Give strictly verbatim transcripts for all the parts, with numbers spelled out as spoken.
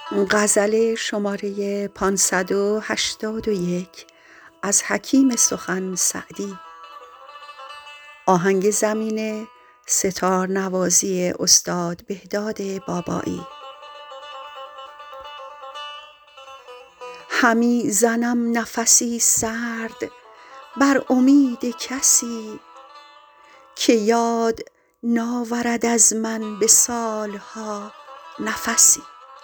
غزل شماره پانصد و هشتاد و یک از حکیم سخن سعدی. آهنگ زمین سه‌تار نوازی استاد بهداد بابایی. همی زنم نفسی سرد بر امید کسی، که یاد ناورد از من به سالها نفسی.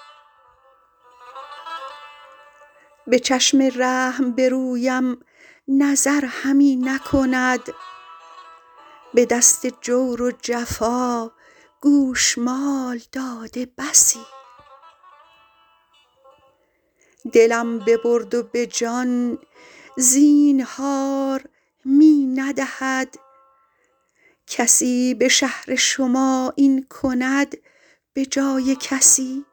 به چشم رحم به رویم نظر همی نکند، به دست جور و جفا گوشمال داده بسی. دلم ببرد و به جان زینهار می ندهد، کسی به شهر شما این کند به جای کسی.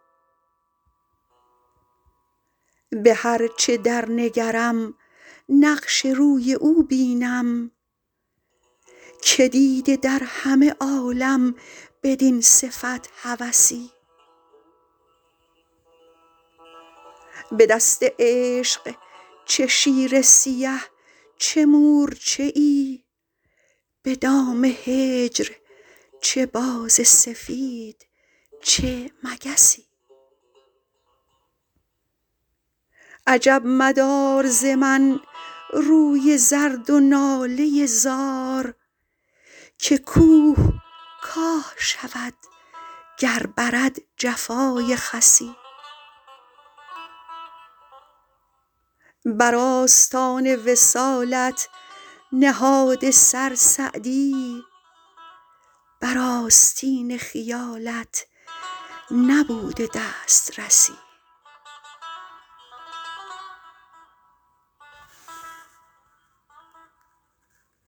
به هر چه در نگرم نقش روی او بینم، که دیده در همه عالم بدین صفت هوسی. به دست عشق چه شیر سیه چه مورچه ای، به دام هجر چه باز سفید چه مگسی. عجب مدار ز من روی زرد و ناله زار، که کوه کاه شود گر برد جفای خسی. بر آستان وصالت نهاده سر سعدی، بر آستین خیالت نبوده دسترسی.